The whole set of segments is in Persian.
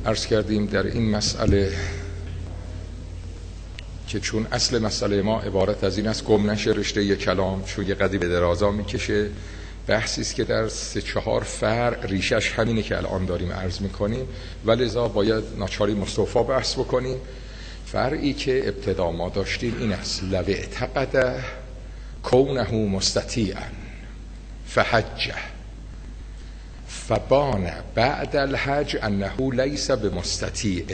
عرض کردیم در این مسئله که چون اصل مسئله ما عبارت از این است گم نشه رشته کلام، چون یه قدری به درازا میکشه، بحثی است که در 3-4 فرع ریشش همینه که الان داریم عرض میکنیم، ولذا باید ناچاری مستوفا بحث بکنیم. فرعی که ابتدا ما داشتیم این است: لو اعتقد کونه مستطیعا فحج فبان بعد الحج انه لیس بمستطیع.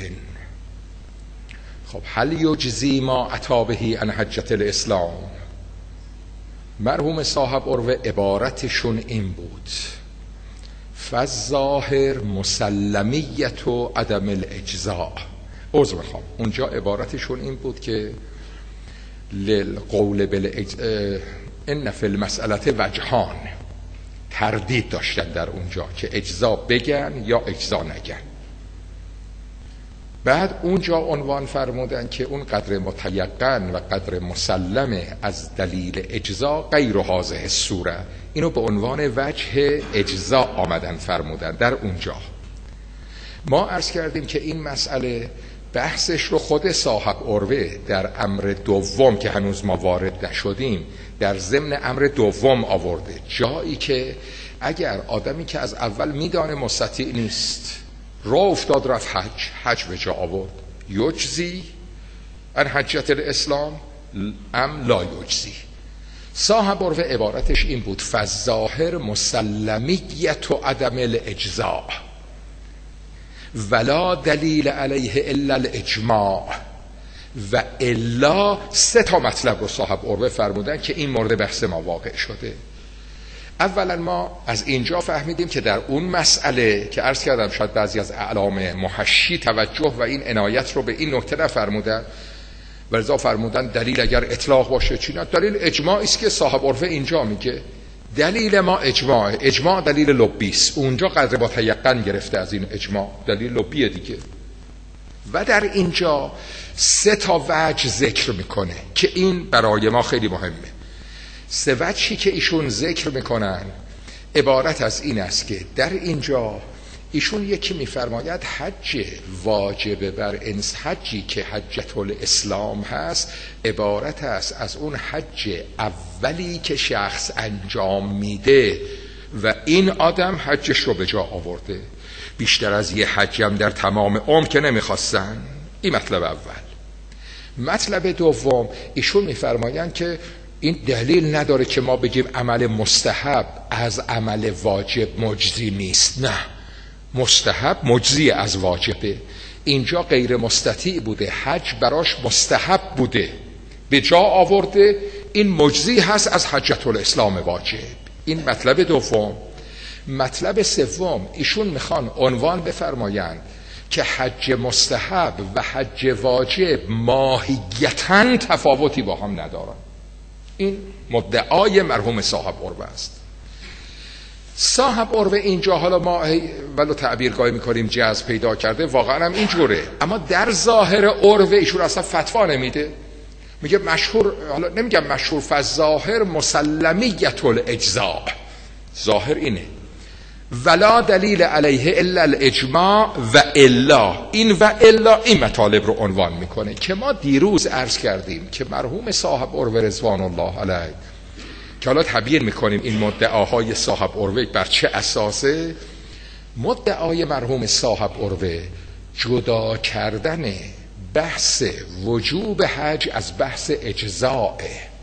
خب هل یجزی ما اتی به عن حجة الاسلام؟ مرحوم صاحب عروه عبارتشون این بود: فالظاهر مسلمیت و عدم الاجزاء. عذر میخوام، اونجا عبارتشون این بود که للقول ان فی المسئله وجهان، تردید داشتن در اونجا که اجزا بگن یا اجزا نگن. بعد اونجا عنوان فرمودن که اون قدر متیقن و قدر مسلم از دلیل اجزا غیر هذه الصوره، اینو به عنوان وجه اجزا آمدن فرمودن. در اونجا ما عرض کردیم که این مسئله بحثش رو خود صاحب عروه در امر دوم که هنوز ما وارد نشدیم در ضمن امر دوم آورده، جایی که اگر آدمی که از اول میدانه مستطیع نیست راه افتاد رفت حج به جا آورد، یجزی عن حجة الاسلام ام لا یجزی؟ صاحب عروه عبارتش این بود: فالظاهر مسلمیت و عدم الاجزاء ولا دلیل علیه الا الاجماع. و الا 3 مطلب رو صاحب عروه فرمودن که این مورد بحث ما واقع شده. اولا ما از اینجا فهمیدیم که در اون مسئله که عرض کردم شاید بعضی از اعلام محشی توجه و این عنایت رو به این نکته نفرمودن، ولذا فرمودن دلیل اگر اطلاق باشه چی نه، دلیل اجماعی است که صاحب عروه اینجا میگه دلیل ما اجماع دلیل لبی است. اونجا قدر با تیقن گرفته از این اجماع، دلیل لبیه دیگه. و در اینجا 3 وجه ذکر میکنه که این برای ما خیلی مهمه. 3 وجهی که ایشون ذکر میکنن عبارت از این است که در اینجا ایشون یکی میفرماید حج واجب بر انس، حجی که حجة الاسلام هست عبارت است از اون حج اولی که شخص انجام میده و این آدم حجش رو به جا آورده، بیشتر از یه حجم در تمام عمر که نمیخواستن. این مطلب اول. مطلب دوم ایشون میفرمایند که این دلیل نداره که ما بگیم عمل مستحب از عمل واجب مجزی نیست. نه، مستحب مجزی از واجبه. اینجا غیر مستطیع بوده، حج براش مستحب بوده، به جا آورده، این مجزی هست از حجة الاسلام واجب. این مطلب دوم. مطلب سوم ایشون میخوان عنوان بفرمایند که حج مستحب و حج واجب ماهیتاً تفاوتی با هم ندارن. این مدعای مرحوم صاحب عروه است. صاحب عروه اینجا حالا ما ولو تعبیرگاهی میکنیم جز پیدا کرده، واقعا هم اینجوره، اما در ظاهر عروه ایشون اصلا فتوا نمیده. میگه مشهور، حالا نمیگم مشهور، فالظاهر مسلمیت الاجزاء، ظاهر اینه، ولا دلیل علیه الا الاجماع و الا. این و الا این مطالب رو عنوان میکنه که ما دیروز عرض کردیم که مرحوم صاحب عروه رضوان الله علیه که حالا تعبیر میکنیم این مدعاهای صاحب عروه بر چه اساسه. مدعای مرحوم صاحب عروه جدا کردن بحث وجوب حج از بحث اجزاء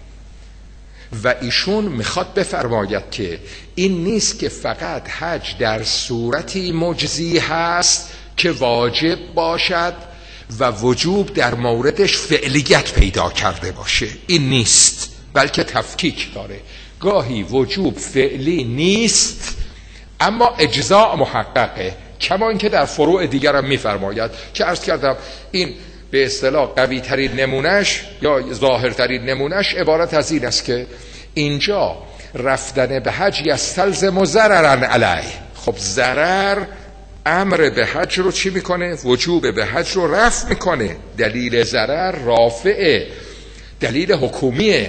و ایشون میخواد بفرماید که این نیست که فقط حج در صورتی مجزی هست که واجب باشد و وجوب در موردش فعلیت پیدا کرده باشه، این نیست، بلکه تفکیک داره. گاهی وجوب فعلی نیست اما اجزاء محققه، کما اینکه در فروع دیگر هم میفرماید که عرض کردم این به اصطلاح قوی ترین نمونش یا ظاهر ترین نمونش عبارت از این است که اینجا رفتن به حج یستلزم ضررا علیه. خب ضرر امر به حج رو چی میکنه؟ وجوب به حج رو رفع میکنه. دلیل ضرر رافعه، دلیل حکومیه،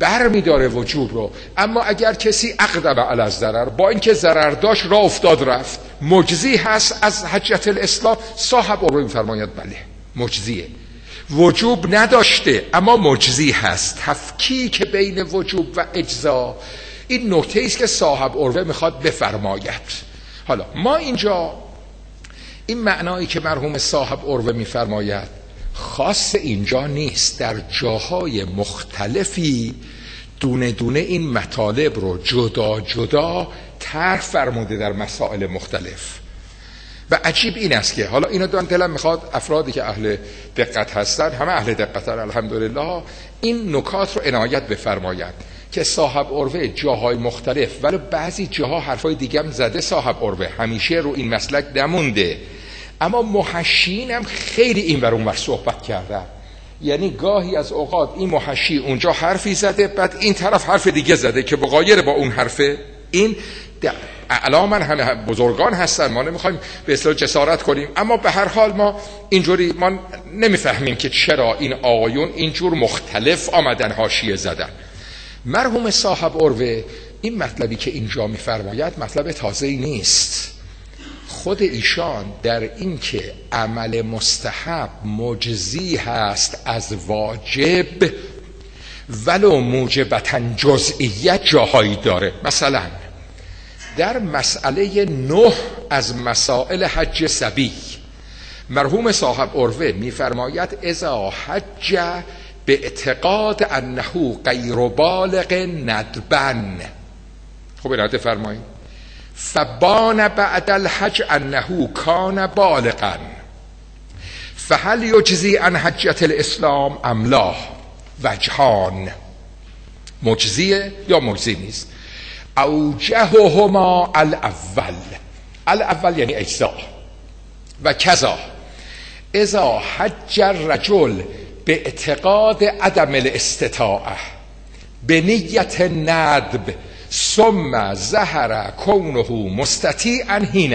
بر میداره وجوب رو. اما اگر کسی اقدم علی الضرر، با اینکه ضرر داشت راه افتاد رفت، مجزی هست از حجت الاسلام؟ صاحب عروه میفرماید بله مجزیه. وجوب نداشته اما مجزی هست. تفکیک بین وجوب و اجزا این نکته است که صاحب عروه میخواد بفرماید. حالا ما اینجا این معنایی که مرحوم صاحب عروه میفرماید خاص اینجا نیست، در جاهای مختلفی دونه دونه این مطالب رو جدا جدا طرح فرموده در مسائل مختلف. و عجیب این است که حالا اینو دلم میخواد افرادی که اهل دقت هستن، همه اهل دقتن الحمدلله، این نکات رو عنایت بفرمایند که صاحب عروه جاهای مختلف، ولی بعضی جاها حرفای دیگه هم زده صاحب عروه، همیشه رو این مسلک نمونده، اما محشین هم خیلی این ور اون ور صحبت کردن. یعنی گاهی از اوقات این محشی اونجا حرفی زده، بعد این طرف حرف دیگه زده که مغایر با اون حرفه. این اعلاما همه بزرگان هستن، ما نمیخوایم به اصطلاح جسارت کنیم، اما به هر حال ما اینجوری ما نمیفهمیم که چرا این آقایون اینجور مختلف آمدن حاشیه زدن. مرحوم صاحب عروه این مطلبی که اینجا میفرماید مطلب تازه‌ای نیست. خود ایشان در این که عمل مستحب مجزی هست از واجب ولو موجبتاً جزئیت جاهایی داره. مثلا در مسئله 9 از مسائل حج صبی مرحوم صاحب عروه میفرماید اذا حج به اعتقاد انه غیر بالغ ندبن. خب اینو فرمایید فبان بعد الحج انه کان بالغا فهل یجزی عن حجت الاسلام ام لا؟ وجهان، مجزیه یا مجزی نیست. اوجههما الاول یعنی اجزا و کذا اذا حج الرجل به اعتقاد عدم الاستطاعه به نیت ندب ثم ظهر کونه مستطیعا حین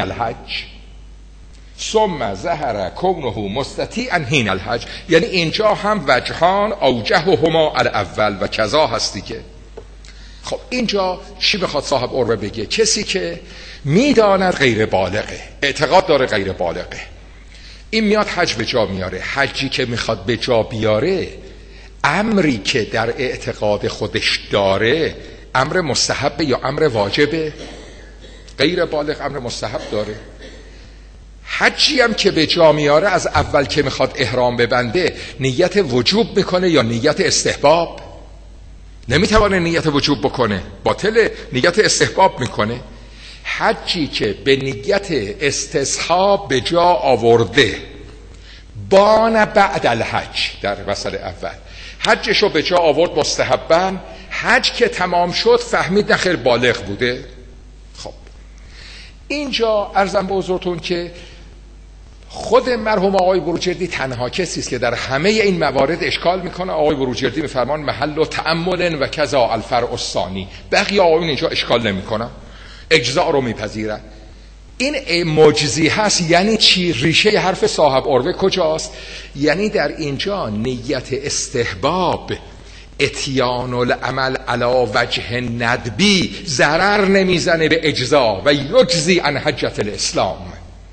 الحج یعنی اینجا هم وجهان اوجههما الاول و کذا هستی که. خب اینجا چی بخواد صاحب عروه بگه؟ کسی که میداند غیر بالغه، اعتقاد داره غیر بالغه، این میاد حج به جا میاره. حجی که میخواد به جا بیاره، امری که در اعتقاد خودش داره امر مستحب یا امر واجبه؟ غیر بالغ امر مستحب داره. حجی هم که به جا میاره از اول که میخواد احرام ببنده نیت وجوب میکنه یا نیت استحباب؟ نمیتوانه نیت وجوب بکنه، باطله، نیت استحباب میکنه. حجی که به نیت استصحاب به جا آورده بان بعد الحج، در مسئله اول حجشو به جا آورد مستحباً، حج که تمام شد فهمید نخیر بالغ بوده. خب اینجا عرضم به حضورتون که خود مرحوم آقای بروجردی تنها کسی است که در همه این موارد اشکال میکنه. آقای بروجردی میفرمان محل و تأمل و کذا الفرع الثانی. بقیه آقایون اینجا اشکال نمیکنن، اجزاء رو میپذیرن. این مجزی هست یعنی چی؟ ریشه حرف صاحب عروه کجاست؟ یعنی در اینجا نیت استحباب اتیان العمل علی وجه ندبی ضرر نمیزنه به اجزا و یجزی عن حجت الاسلام.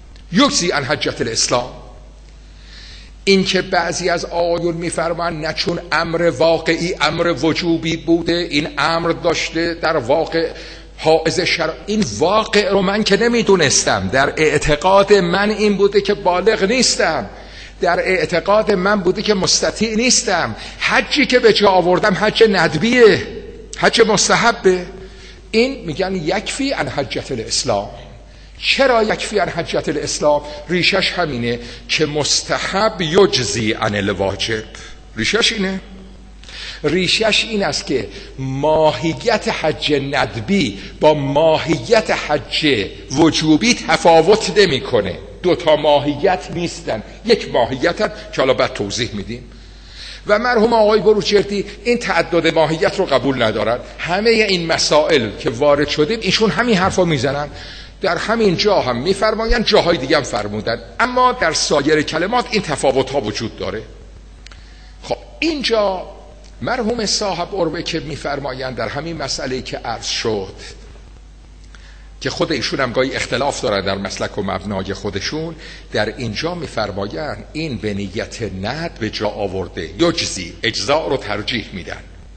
این که بعضی از آیون میفرمان نه چون امر واقعی امر وجوبی بوده، این امر داشته در واقع حائز شرع. این واقع رو من که نمیدونستم، در اعتقاد من این بوده که بالغ نیستم، در اعتقاد من بوده که مستطیع نیستم. حجی که به جا آوردم حج ندبیه، حج مستحبه. این میگن یکفی عن حجت الاسلام. چرا یکفی عن حجت الاسلام؟ ریشش همینه که مستحب یجزی عن الواجب. ریشش اینه. ریشش این است که ماهیت حج ندبی با ماهیت حج وجوبی تفاوت نمیکنه. دو تا ماهیت نیستن، یک ماهیتن که حالا بعد توضیح میدیم. و مرحوم آقای بروجردی این تعدد ماهیت رو قبول ندارن. همه این مسائل که وارد شدیم ایشون همین حرفا میزنن، در همین جا هم میفرماین، جاهای دیگه هم فرمودن، اما در سایر کلمات این تفاوت ها وجود داره. خب اینجا مرحوم صاحب عروه که میفرمایند در همین مسئله که عرض شد که خود ایشون هم گاهی اختلاف داره در مسلک و مبنای خودشون، در اینجا میفرمایند این به نیت ند به جا آورده یجزی، اجزاء رو ترجیح میدن.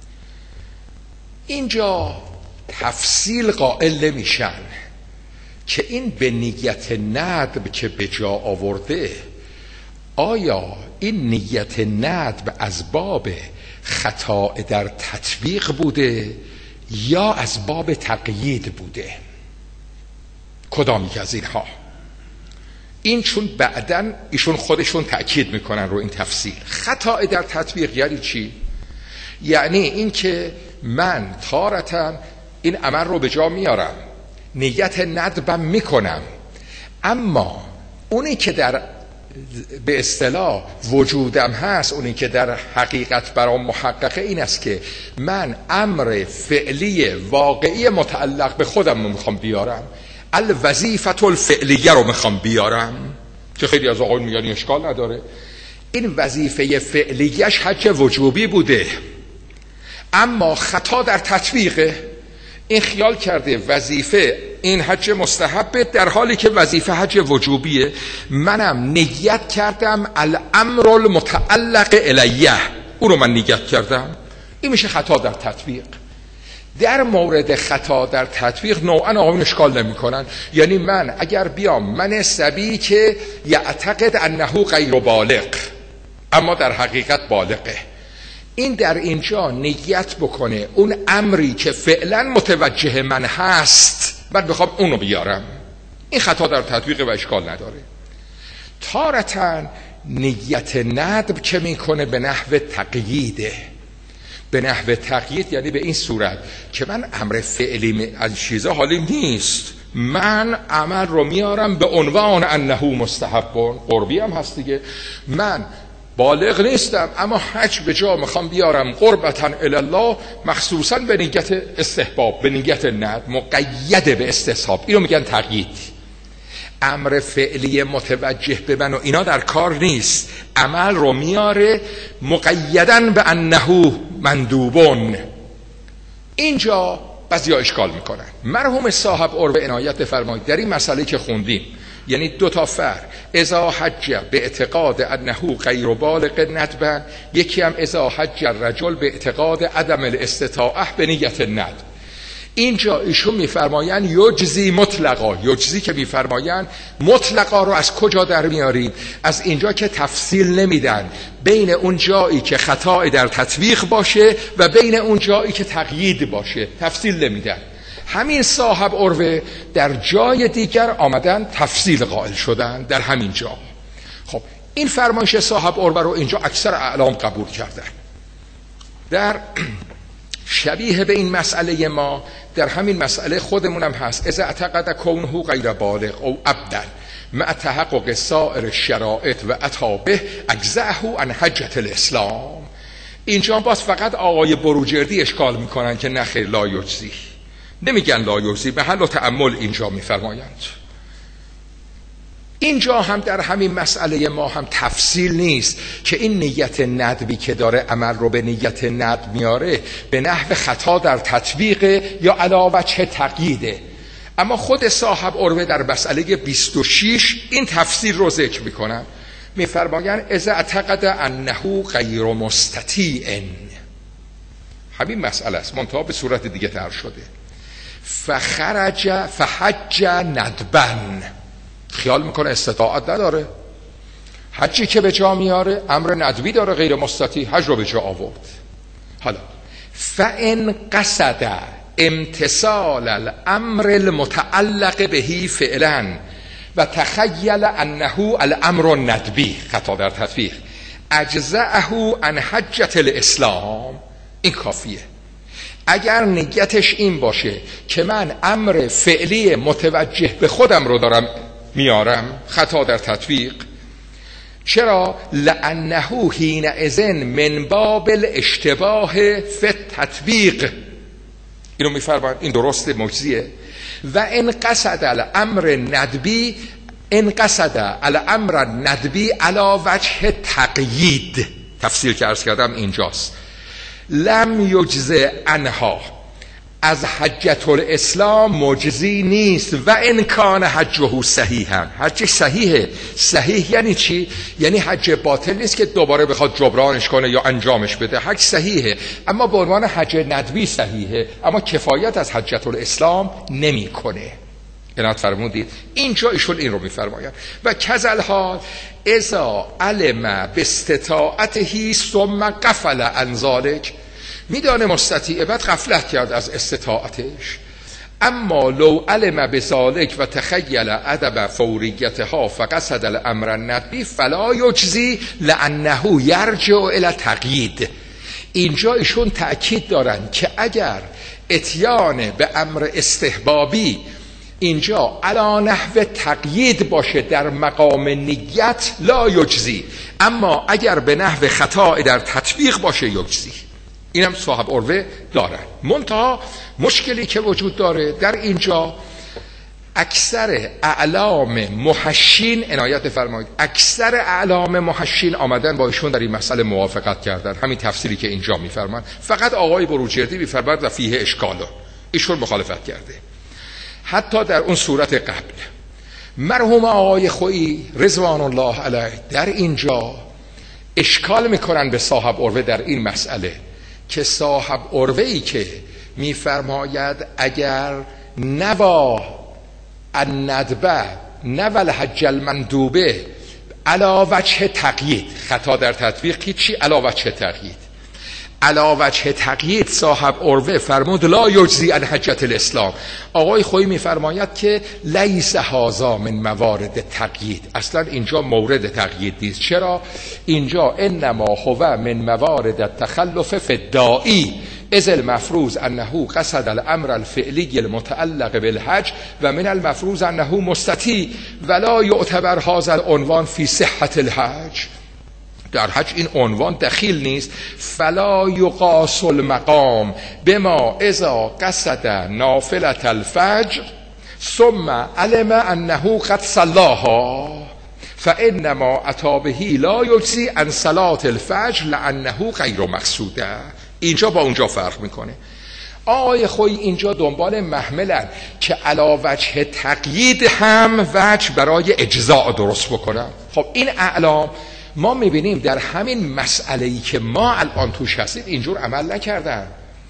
اینجا تفصیل قائل نمیشن که این به نیت ندب که به جا آورده آیا این نیت ندب از باب خطا در تطبیق بوده یا از باب تقیید بوده؟ کدامی که از اینها؟ این چون بعدن ایشون خودشون تأکید میکنن رو این تفصیل. خطا در تطبیق یعنی چی؟ یعنی این که من تارتاً این عمل رو به جا میارم، نیت ندبم میکنم، اما اونی که در به اصطلاح وجودم هست، اونی که در حقیقت برام محققه، این است که من امر فعلی واقعی متعلق به خودم رو میخوام بیارم، الوظیفه الفعلیه رو میخوام بیارم، که خیلی از آقایون میگن اشکال نداره. این وظیفه فعلیش حج وجوبی بوده، اما خطا در تطبیقه. این خیال کرده وظیفه این حج مستحبه در حالی که وظیفه حج وجوبیه. منم نیت کردم الامر المتعلق الیه، اون رو من نیت کردم. این میشه خطا در تطبیق. در مورد خطا در تطبیق نوعا آقایون اشکال نمی کنن. یعنی من اگر بیام من سبی که یعتقد انه غیر بالغ اما در حقیقت بالغه، این در اینجا نیت بکنه اون امری که فعلا متوجه من هست من بخوام اونو بیارم، این خطا در تطبیق و اشکال نداره. تارتاً نیت ندب که میکنه به نحو تقییده. به نحو تقیید یعنی به این صورت که من امر فعلی از چیزا حالی نیست، من عمل رو میارم به عنوان انه مستحبون، قربی هم هست دیگه، من بالغ نیستم اما حج به جا میخوام بیارم قربتاً الله، مخصوصاً به نیت استحباب، به نیت ند، مقیده به استصحاب. اینو میگن تقیید. امر فعلی متوجه به من و اینا در کار نیست، عمل رو میاره مقیداً به انه مندوبون. اینجا بعضیا اشکال میکنن. مرحوم صاحب عروه عنایت فرمایید در این مسئله که خوندیم، یعنی دو تا فرق، اذا حج به اعتقاد انه غیر بالغ ندبا، یکی هم اذا حج الرجل به اعتقاد عدم الاستطاعه به نیت ند. اینجا ایشون میفرمایند یجزی مطلقا، یجزی که میفرمایند مطلقا رو از کجا در میارید؟ از اینجا که تفصیل نمیدن بین اون جایی که خطا در تطبیق باشه و بین اون جایی که تقیید باشه، تفصیل نمیدن. همین صاحب عروه در جای دیگر آمدن تفصیل قائل شدن در همین جا. خب این فرمایش صاحب عروه رو اینجا اکثر اعلام قبول کردن. در شبیه به این مسئله ما در همین مسئله خودمونم هست، اذا اعتقد کونه غیر بالغ او عبدا مع تحقق سائر الشرائط و اتی به اجزأه عن حجة الاسلام. اینجا باز فقط آقای بروجردی اشکال میکنن که نخیر لا یجزی، نمیگن لا یجزی، به حل و تأمل اینجا میفرمایند. اینجا هم در همین مسئله ما هم تفصیل نیست که این نیت ندبی که داره عمل رو به نیت ندب میاره به نحو خطا در تطبیق یا علاوه چه تقییده. اما خود صاحب عروه در مسئله 26 این تفسیر رو ذکر میکنن، میفرمایند اذا اعتقد انه غیر مستطیع، همین مسئله است منتها به صورت دیگه تر شده، فحج ندبن، خیال میکنه استطاعت نداره، حجی که به جا میاره امر ندبی داره غیر مستطیع، حج رو به جا آورد. حالا فان قصد امتثال الامر المتعلق بهی فعلا و تخیل انه الامر الندبی، خطا در تطبیق، اجزأه عن حجة الاسلام، این کافیه. اگر نیتش این باشه که من امر فعلی متوجه به خودم رو دارم میارم، خطا در تطبیق. چرا؟ لانه حینئذ من باب الاشتباه فی التطبیق، اینو میفرمایند این درست مجزیه. و ان قصد الامر ندبی، ان قصد الامر ندبی علی وجه تقیید، تفسیر که عرض کردم اینجاست، لم یجزه عنها، از حجة الاسلام مجزی نیست. و ان کان حجه صحیحا، حجش صحیحه. صحیح یعنی چی؟ یعنی حج باطل نیست که دوباره بخواد جبرانش کنه یا انجامش بده. حج صحیحه، اما به عنوان حج ندبی صحیحه، اما کفایت از حجة الاسلام نمیکنه. عنایت فرمودید. اینجا ایشون این رو میفرماید و کذل حال اذا علم باستطاعته ثم غفل عن ذلک، میدانه مستطیع بعد غفلت کرد از استطاعتش. اما لو علم بذلک و تخیل عدم فوریتها فقصد الامر الندبی فلا یجزی لانه یرجع الی تقیید. اینجا ایشون تأکید دارن که اگر اتیان به امر استحبابی اینجا علا نحو تقیید باشه در مقام نیت لا یجزی، اما اگر به نحو خطا در تطبیق باشه یجزی. اینم صاحب عروه دارن. منتها مشکلی که وجود داره در اینجا، اکثر اعلام محشین، عنایت فرمایید، اکثر اعلام محشین آمدن با ایشون در این مسئله موافقت کردن، همین تفسیری که اینجا میفرمان. فقط آقای بروجردی میفرماید و فیه اشکاله، ایشون مخالفت کرده. حتی در اون صورت قبل مرحوم آقای خویی رضوان الله علیه در اینجا اشکال میکنن به صاحب عروه در این مسئله که صاحب عروه‌ای که میفرماید اگر نوا الندبه نوا الحج المندوبه علی وجه تقیید، خطا در تطبیق هیچی، علی وجه تقیید، علی وجه تقیید صاحب عروه فرمود لا یجزی عن حجة الاسلام. آقای خویی میفرماید که لیس هذا من موارد تقیید، اصلا اینجا مورد تقیید نیست. چرا؟ اینجا انما هو من موارد التخلف فی الداعی اذ المفروض انه قصد الامر الفعلی المتعلق بالحج و من المفروض انه مستطیع ولا یعتبر هذا العنوان فی صحة الحج. در حج این عنوان دخیل نیست. فلا یقاس المقام بما اذا قصد نافلة الفجر ثم علم انه قد صلاها فانما اتى به لا یجزی عن صلاة الفجر لانه غیر مقصوده. اینجا با اونجا فرق میکنه. آقای خویی اینجا دنبال محملن که علی وجه تقیید هم وجه برای اجزاء درست بکنن. خب این اعلام ما میبینیم در همین مسئله‌ای که ما الان توش هستیم اینجور عمل نکردن.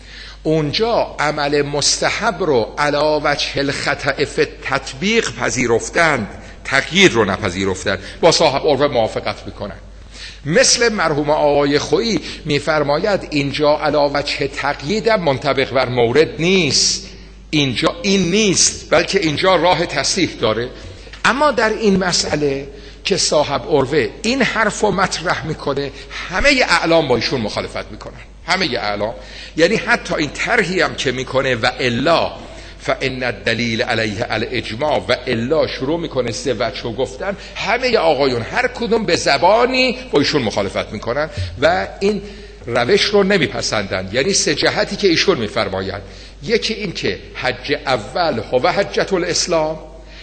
اونجا عمل مستحب رو علی وجه الخطأ فی تطبیق پذیرفتند، تقیید رو نپذیرفتند. با صاحب عروه موافقت میکنن. مثل مرحوم آقای خویی میفرماید اینجا علی وجه تقیید منطبق بر مورد نیست، اینجا این نیست، بلکه اینجا راه تصحیح داره. اما در این مسئله که صاحب عروه این حرف رو مطرح میکنه، همه اعلام با ایشون مخالفت میکنن، همه اعلام. یعنی حتی این طرحی هم که میکنه و الا فان الدلیل علیه الاجماع و الا شروع میکنه سه وجه رو گفتن، همه آقایون هر کدوم به زبانی با ایشون مخالفت میکنن و این روش رو نمیپسندن. یعنی سه جهتی که ایشون میفرمایند، یکی این که حج اول هو حجة الاسلام،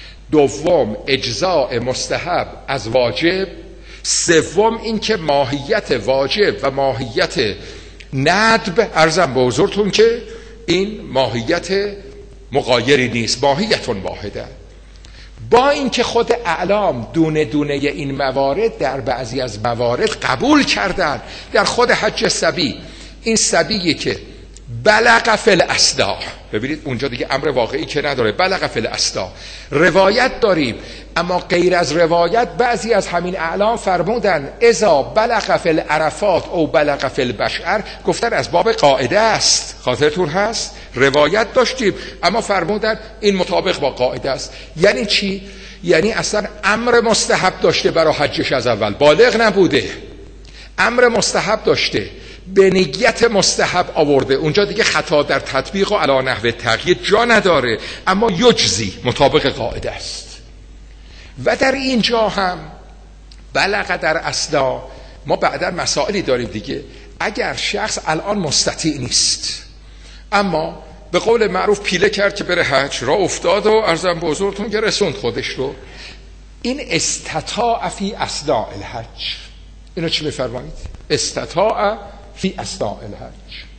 دوم اجزاء مستحب از واجب، سوم این که ماهیت واجب و ماهیت ندب عرضم به حضورتون که این ماهیت مغایری نیست، ماهیت واحده. با اینکه خود اعلام دونه دونه این موارد در بعضی از موارد قبول کردن. در خود حج صبی، این صبیه که بلغ فی الاسدا، ببینید اونجا دیگه امر واقعی که نداره، بلغ فی الاسدا روایت داریم، اما غیر از روایت بعضی از همین اعلام فرمودن اذا بلغ فی العرفات او بلغ فی البشعر، گفتن از باب قاعده است. خاطرتون هست روایت داشتیم اما فرمودن این مطابق با قاعده است. یعنی چی؟ یعنی اصلا امر مستحب داشته برای حجش از اول، بالغ نبوده، امر مستحب داشته، به نیت مستحب آورده، اونجا دیگه خطا در تطبیق و علی نحو تقیید جا نداره، اما یجزی مطابق قاعده است. و در اینجا هم بلغ در اصلا ما بعدا مسائلی داریم دیگه. اگر شخص الان مستطیع نیست اما به قول معروف پیله کرد که بره حج، راه افتاد و عرضم به حضورتون که رسوند خودش رو، این استطاع فی اثناء الحج. اینو چی میفرمایید؟ استطاع فی اثناء الحج.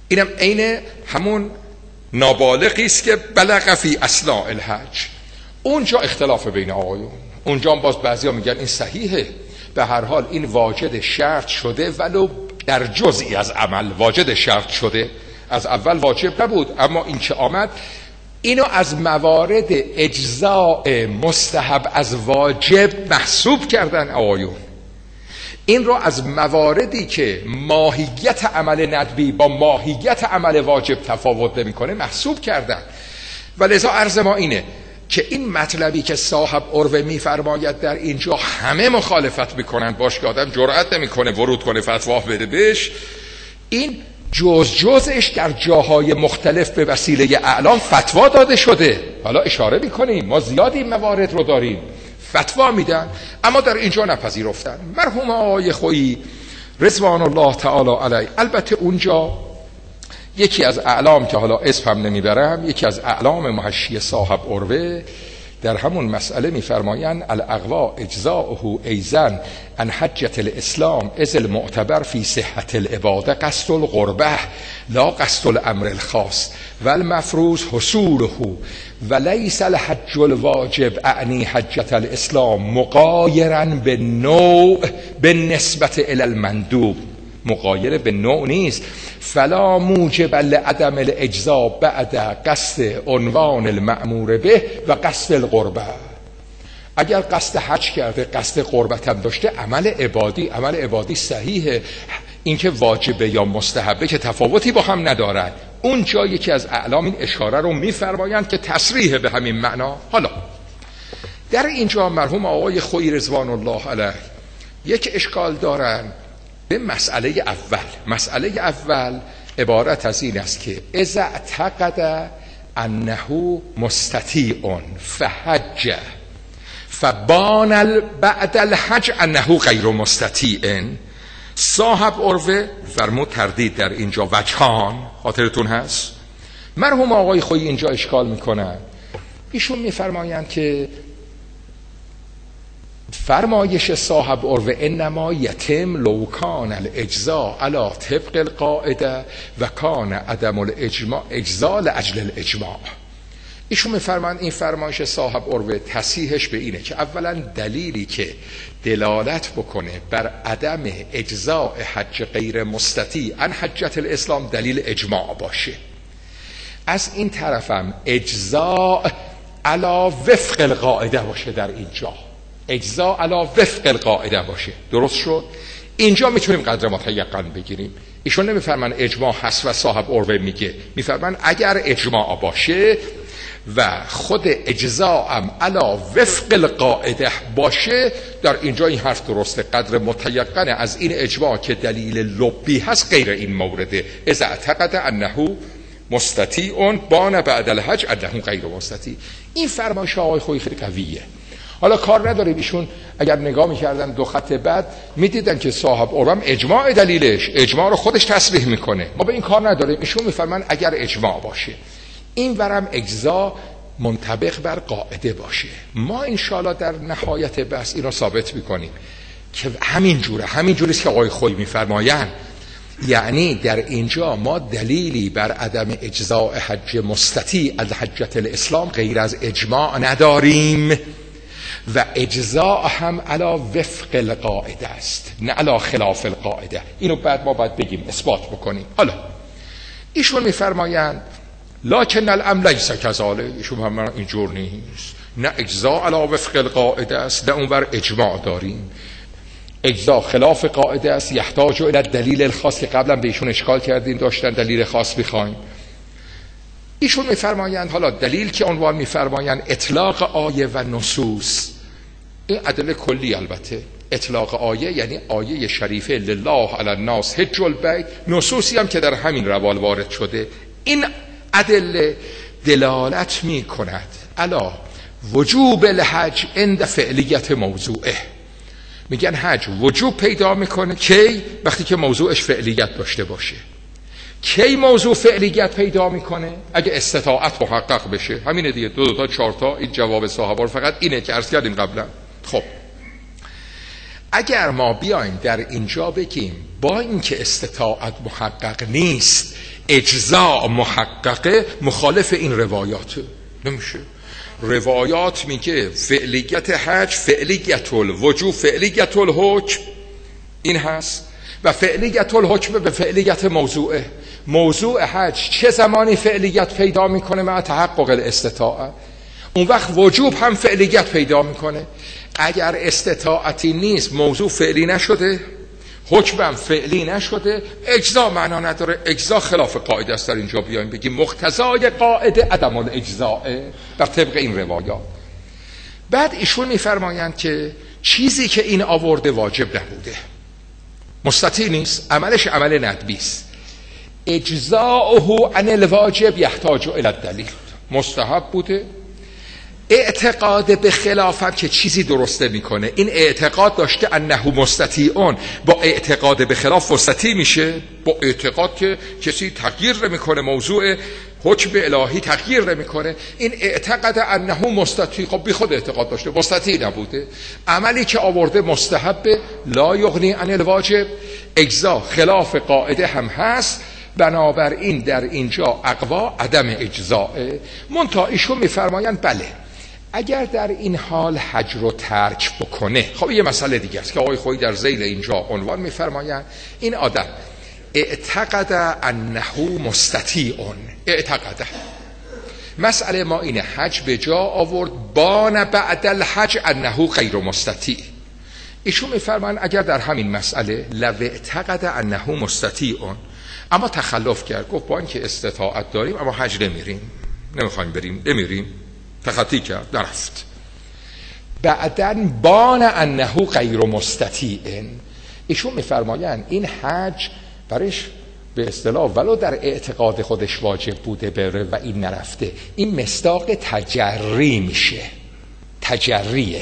اینم عین همون نابالغی است که بلغ فی اثناء الحج. اونجا اختلاف بین آقایون، اونجا هم باز بعضیا میگن این صحیحه، به هر حال این واجد شرط شده ولو در جزئی از عمل واجد شرط شده، از اول واجب نبود، اما این که آمد اینو از موارد اجزاء مستحب از واجب محسوب کردن آقایون. این رو از مواردی که ماهیت عمل ندبی با ماهیت عمل واجب تفاوت نمیکنه محسوب کردن. و لذا عرض ما اینه که این مطلبی که صاحب عروه میفرماید در اینجا همه مخالفت میکنن باش که آدم جرأت نمیکنه ورود کنه فتوا بده بهش، این جزش در جاهای مختلف به وسیله اعلام فتوا داده شده. حالا اشاره میکنیم ما زیادی موارد رو داریم فتوا میدن، اما در اینجا نپذیرفتن. مرحوم آقای خویی رضوان الله تعالی علیه، البته اونجا یکی از اعلام که حالا اسم هم نمیبرم، یکی از اعلام محشی صاحب عروه در همون مسئله میفرمایند الاغوا اجزاؤه ایزن ان حجة الاسلام اذ المعتبر فی صحة العباده قصد القربه لا قصد الامر الخاص و المفروض حصوله و لیس الحج الواجب اعنی حجة الاسلام مغایرا بالنوع بالنسبة الى المندوب. مغایر به نوع نیست. فلا موجب لعدم الاجزاء بعد قصد عنوان المأمور به و قصد القربه. اگر قصد حج کرده قصد قربت هم داشته عمل عبادی صحیحه. اینکه واجبه یا مستحبه که تفاوتی با هم ندارد. اون جایی که از اعلام این اشاره رو میفرمایند که تصریح به همین معنا. حالا در اینجا مرحوم آقای خویی رضوان الله علیه یک اشکال دارن به مسئله اول. مسئله اول عبارت از این است که اذا اعتقد انه مستطیع فحج فبان بعد الحج انه غیر مستطیع. صاحب عروه فرمود تردید در اینجا وجهان، خاطرتون هست؟ مرحوم آقای خویی اینجا اشکال میکنن. ایشون میفرمایند که فرمایش صاحب عروه انما یتم لو کان الاجزاء علی طبق القاعده و کان عدم الاجماع اجزاء لاجل الاجماع. ایشون میفرمایند این فرمایش صاحب عروه تصحیحش به اینه که اولا دلیلی که دلالت بکنه بر عدم اجزاء حج غیر مستطیع عن حجة الاسلام دلیل اجماع باشه. از این طرفم اجزاء علی وفق القاعده باشه، در اینجا اجزاء علی وفق القاعده باشه. درست شد؟ اینجا میتونیم قدر متیقن بگیریم. ایشون نمیفرمان اجماع هست و صاحب عروه میگه، میفرمان اگر اجماع باشه و خود اجزاء هم علی وفق القاعده باشه، در اینجا این حرف درسته. قدر متیقن از این اجماع که دلیل لبی هست غیر این مورده. اذا اعتقد انه مستطیع بان بعد الحج انه غیر مستطیع. این فرمایش آقای خویی خیلی قویه. حالا کار نداریم ایشون اگر نگاه میکردن دو خط بعد میدیدن که صاحب عروه اجماع دلیلش اجماع رو خودش تصریح میکنه. ما به این کار نداریم. ایشون میفرمان اگر اجماع باشه این ورم اجزا منطبق بر قاعده باشه. ما انشاءالله در نهایت بحث این رو ثابت میکنیم که همین جوریست که آقای خویی میفرمایند. یعنی در اینجا ما دلیلی بر عدم اجزاء حج مستطیع از حجة الاسلام غیر از اجماع نداریم و اجزاء هم علی وفق القاعده است نه علی خلاف القاعده. اینو بعد ما باید بگیم اثبات بکنیم. حالا ایشون میفرمایند لکن الامر لیس کذالک. ایشون هم اینجور نیست، نه اجزاء علی وفق القاعده است نه اونور اجماع داریم. اجزاء خلاف قاعده است، یحتاج الی دلیل الخاص که قبلا به ایشون اشکال کردیم داشتن دلیل خاص میخوایم. ایشون میفرمایند حالا دلیل که عنوان میفرمایند اطلاق آیه و نصوص. این ادله کلی البته. اطلاق آیه یعنی آیه شریفه لله علی الناس حج البیت، نصوصی هم که در همین روال وارد شده. این ادله دلالت میکند علی وجوب الحج عند فعلیت موضوعه. میگن حج وجوب پیدا میکنه کی؟ وقتی که موضوعش فعلیت داشته باشه. کی موضوع فعلیت پیدا میکنه؟ اگه استطاعت محقق بشه. همینه دیگه، 2 تا 4 تا این جواب صاحبان فقط اینه که عرض کردیم قبلا. خب اگر ما بیایم در اینجا بگیم با اینکه استطاعت محقق نیست اجزاء محققه مخالف این روایات نمیشه. روایات میگه فعلیت حج فعلیت الوجوب فعلیت الحکم این هست و فعلیت الحکم به فعلیت موضوعه. موضوع حج چه زمانی فعلیت پیدا میکنه؟ مع تحقق الاستطاعه. اون وقت وجوب هم فعلیت پیدا میکنه. اگر استطاعتی نیست موضوع فعلی نشده، حکمم فعلی نشده، اجزا معنا نداره. اجزا خلاف قاعده است. در اینجا بیایم بگیم مقتضای قاعده عدم الاجزاء بر طبق این روایات. بعد ایشون میفرمایند که چیزی که این آورده واجب نبوده، مستطیع نیست، عملش عمل ندبی است. اجزاؤه عن الواجب یحتاج الی الدلیل. مستحب بوده، اعتقاد به خلافم که چیزی درسته میکنه. این اعتقاد داشته انه مستطیعون، با اعتقاد به خلاف مستطیع میشه. با اعتقاد که کسی تغییر نمیکنه، موضوع حکم الهی تغییر نمیکنه، این اعتقاد انه مستطیع. خب بی خود اعتقاد داشته، مستطیع نبوده. عملی که آورده مستحب، لا یغنی عن الواجب. اجزا خلاف قاعده هم هست، بنابراین در اینجا اقوا عدم اجزاء. منتها ایشون میفرمایند بله اگر در این حال حج رو ترک بکنه. خب یه مسئله دیگه است که آقای خویی در ذیل اینجا عنوان میفرمایند. این آدم اعتقد انه مستطیعون، اعتقد. مسئله ما اینه حج به جا آورد، بان بعد الحج انه غیر مستطیع. ایشون میفرمایند اگر در همین مسئله لو اعتقد انه مستطیعون، اما تخلف کرد، گفت با اینکه استطاعت داریم اما حج نمیریم، نمیخوایم بریم، نمیریم، تخطی کرد، نرفت. بعدن بان انه غیر مستطیع. ایشون میفرمایند این حج برش به اصطلاح ولو در اعتقاد خودش واجب بوده بره و این نرفته، این مصداق تجری میشه. تجریه.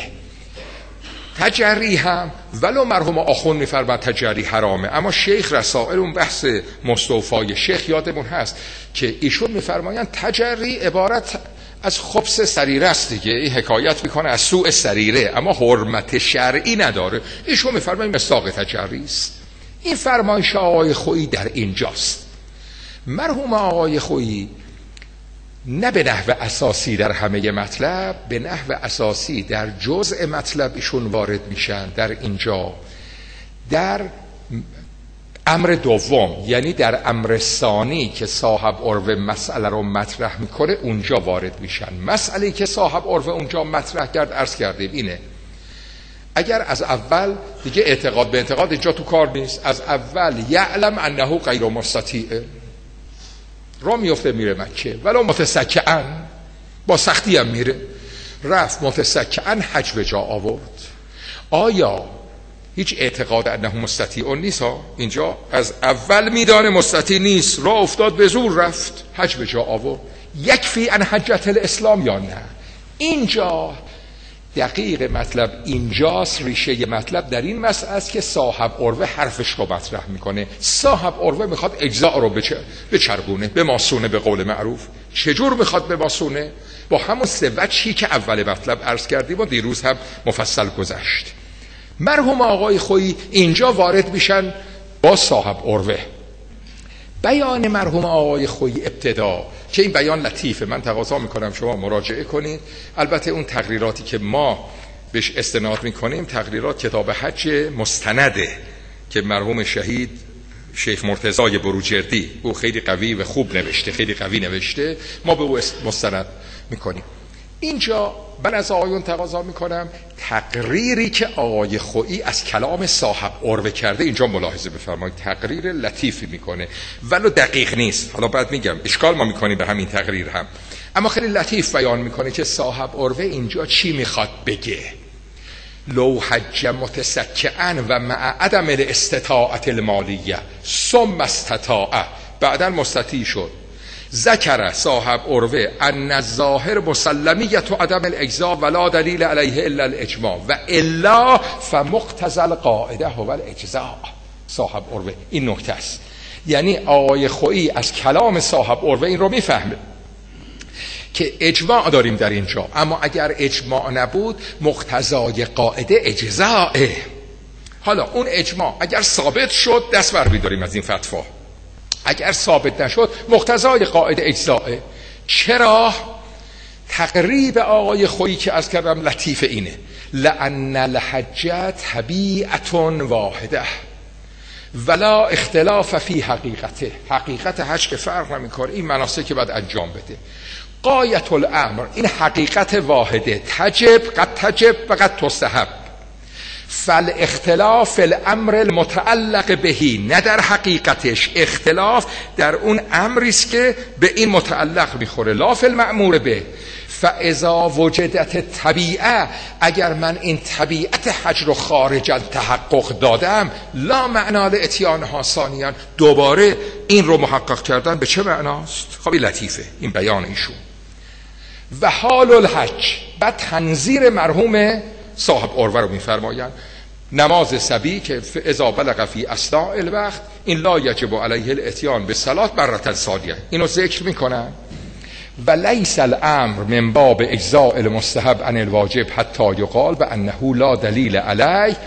تجری هم ولو مرحوم آخوند میفرماید تجری حرامه، اما شیخ رسائل اون بحث مستوفای شیخ یادمون هست که ایشون میفرمایند تجری عبارت از خبث سریره است دیگه. این حکایت میکنه از سوء سریره، اما حرمت شرعی نداره. ایشون میفرمایند مصداق تجری است. این فرمایش آقای خویی در اینجاست. مرحوم آقای خویی نه به نحو اساسی در همه مطلب، به نحو اساسی در جزء مطلب ایشون وارد میشن. در اینجا در امر دوم، یعنی در امر ثانی که صاحب عرف مسئله رو مطرح میکنه اونجا وارد میشن. مسئله که صاحب عرف اونجا مطرح کرد عرض کردیم اینه، اگر از اول دیگه اعتقاد به اعتقاد اینجا تو کار نیست، از اول یعلم انه غیر مستطیع، را میفته میره مکه ولو متسکعن، با سختی هم میره، رفت متسکعن حج به جا آورد. آیا هیچ اعتقاد انه مستطیع نیست ها؟ اینجا از اول میدانه مستطیع نیست، را افتاد به زور رفت حج به جا آورد. یکفی ان حجت الاسلام یا نه؟ اینجا دقیق مطلب اینجاست. ریشه مطلب در این مسئله است که صاحب عروه حرفش رو مطرح میکنه. صاحب عروه میخواد اجزاء رو بچربونه، به ماسونه، به قول معروف. چجور میخواد به ماسونه؟ با همون سه وجهی که اول مطلب عرض کردیم و دیروز هم مفصل گذشت. مرحوم آقای خویی اینجا وارد میشن با صاحب عروه. بیان مرحوم آقای خویی ابتدا که این بیان لطیفه، من تقاضا میکنم شما مراجعه کنید. البته اون تقریراتی که ما بهش استناد میکنیم تقریرات کتاب حج مستنده که مرحوم شهید شیخ مرتضی بروجردی او خیلی قوی و خوب نوشته، خیلی قوی نوشته، ما به او مستند میکنیم. اینجا من از آقایون تقاضا میکنم تقریری که آقای خویی از کلام صاحب عروه کرده اینجا ملاحظه بفرمایید. تقریر لطیفی میکنه ولو دقیق نیست، حالا بعد میگم اشکال ما میکنیم به همین تقریر هم، اما خیلی لطیف بیان میکنه که صاحب عروه اینجا چی میخواد بگه. لو حج متسکعا و مع عدم الاستطاعت المالیه ثم استطاع، بعدا مستطیع شد. ذکر صاحب عروه ان الظاهر مسلمیت و عدم الاجزاء ولا دلیل علیه الا الاجماع و الا فمقتضى القاعده هو الاجزاء. صاحب عروه این نکته است، یعنی آقای خویی از کلام صاحب عروه این رو میفهمه که اجماع داریم در اینجا، اما اگر اجماع نبود مقتضای قاعده اجزاءه. حالا اون اجماع اگر ثابت شد دست بر می‌داریم از این فتوا، اگر ثابت نشد مقتضای قاعده اجزائه. چرا؟ تقریب آقای خویی که از کردم لطیف اینه، لأن الحج طبیعت واحده ولا اختلاف فی حقیقته. حقیقت حج که فرق نمیکنه، این مناسک که باید انجام بده. غایت الامر، این حقیقت واحده، تجب قد تجب و قد تستحب. فالاختلاف الامر المتعلق بهی، نه در حقیقتش، اختلاف در اون امری است که به این متعلق میخوره، لا فی المأمور به. فاذا وجدت طبیعه، اگر من این طبیعت حج رو خارج تحقق دادم، لا معنا لاتیانها ثانیا، دوباره این رو محقق کردن به چه معناست؟ خب این لطیفه، این بیان ایشون. و حال الحج، بعد تنظیر مرحوم صاحب عروه رو میفرمایند، نماز صبی که اذا بلغ فی اثناء الوقت این لا یجب علیه الاتیان به صلات مرة ثانیه، اینو ذکر میکنن. و لیس الامر من باب اجزاء المستحب عن الواجب حتی یقال بانه لا دلیل علیه.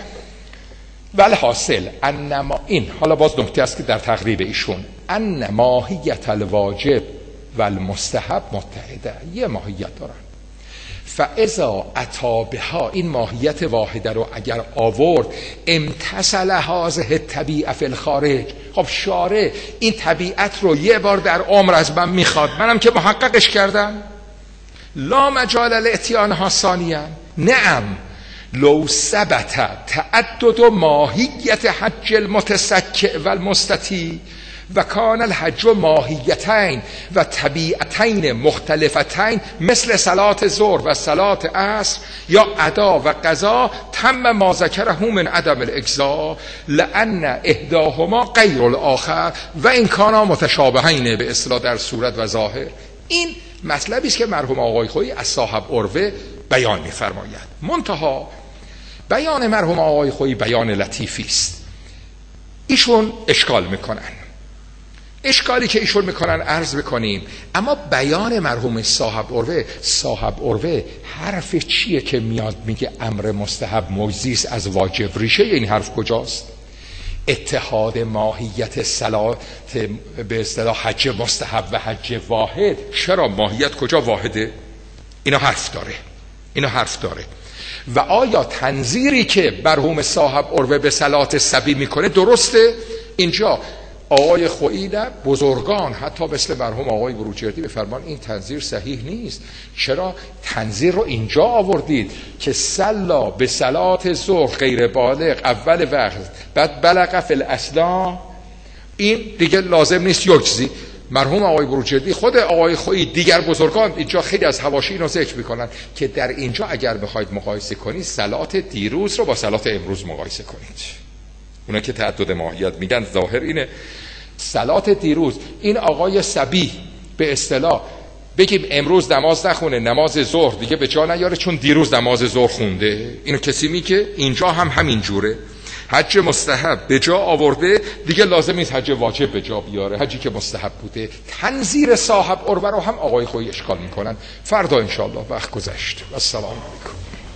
والحاصل انما، این حالا باز نکته است که در تقریب ایشون، ان ماهیت الواجب و المستحب متحده، یه ماهیت دارن. فاذا اتی بها، این ماهیت واحده رو اگر آورد، امتثل هذه الطبیعه فی الخارج. خب شارع این طبیعت رو یه بار در عمر از من میخواد، منم که محققش کردم، لا مجال لاتیانها ثانیا. نعم لو ثبت تعدد ماهیت حج المتسکع و المستطیع و کان الحج ماهیتین و طبیعتین مختلفتین مثل صلات ظهر و صلات عصر یا ادا و قضا، تم ما ذکره من عدم الاجزاء لان احداهما غیر الاخر و این کانا متشابهین به اصطلاح در صورت و ظاهر. این مطلبی است که مرحوم آقای خویی از صاحب عروه بیان می‌فرماید. منتها بیان مرحوم آقای خویی بیان لطیفی است. ایشون اشکال میکنن، اشکالی که ایشون میکنن عرض بکنیم. اما بیان مرحوم صاحب عروه حرف چیه که میاد میگه امر مستحب مجزی است از واجب؟ ریشه این حرف کجاست؟ اتحاد ماهیت صلات به اصطلاح حج مستحب و حج واحد. چرا ماهیت کجا واحده؟ اینا حرف داره. و آیا تنظیری که مرحوم صاحب عروه به صلات صبی میکنه درسته؟ اینجا آقای خویی بزرگان حتی مثل مرحوم آقای بروجردی بفرمان این تنظیر صحیح نیست. چرا تنظیر رو اینجا آوردید که صلا به صلات ظهر غیر بالغ اول وقت بعد بلغ فی الاسلا، این دیگه لازم نیست یجزی. مرحوم آقای بروجردی، خود آقای خویی، دیگر بزرگان اینجا خیلی از حواشی اینو ذکر میکنن که در اینجا اگر بخواید مقایسه کنید صلات دیروز رو با صلات امروز مقایسه کنید. اونا که تعدد ماهیت میگن ظاهر اینه. صلات دیروز، این آقای صبی به اصطلاح بگیم امروز نماز نخونه، نماز ظهر دیگه به جا نیاره چون دیروز نماز ظهر خونده، اینو کسی میگه؟ اینجا هم همین جوره. حج مستحب به جا آورده، دیگه لازم نیست حج واجب به جا بیاره، حجی که مستحب بوده. تنظیر صاحب عروه رو هم آقای خویی اشکال میکنن. فردا انشاءالله وقت گذشت. السلام علیکم.